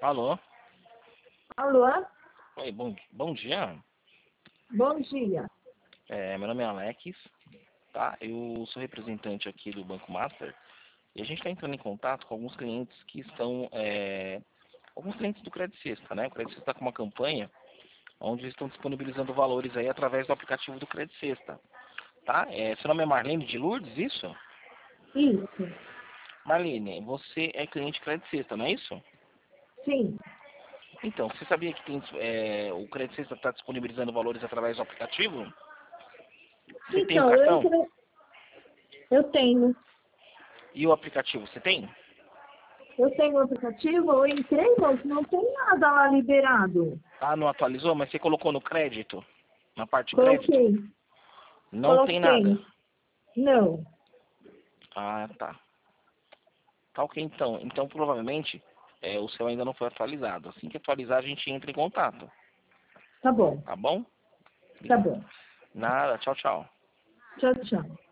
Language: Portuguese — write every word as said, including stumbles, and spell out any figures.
Alô? Alô? Oi, bom, bom dia. Bom dia. É, meu nome é Alex, tá? Eu sou representante aqui do Banco Master e a gente está entrando em contato com alguns clientes que estão, é, alguns clientes do Credit Sexta, né? O Credit Sexta está com uma campanha onde eles estão disponibilizando valores aí através do aplicativo do Credit Sexta, tá? É, seu nome é Marlene de Lourdes, isso? Isso. Marlene, você é cliente Credit Sexta, não é isso? Sim. Então, você sabia que tem, é, o Credit Sexta está disponibilizando valores através do aplicativo? Você tem o Então, eu cartão? entrei. Eu tenho. E o aplicativo, você tem? Eu tenho o aplicativo, eu entrei, mas não tem nada lá liberado. Ah, não atualizou, mas você colocou no crédito? Na parte crédito? Coloquei. Não tem nada. Coloquei. Não. Ah, tá. Tá ok então. Então provavelmente é, o seu ainda não foi atualizado. Assim que atualizar a gente entra em contato. Tá bom. Tá bom? Tá bom. Nada, tchau, tchau. Tchau, tchau.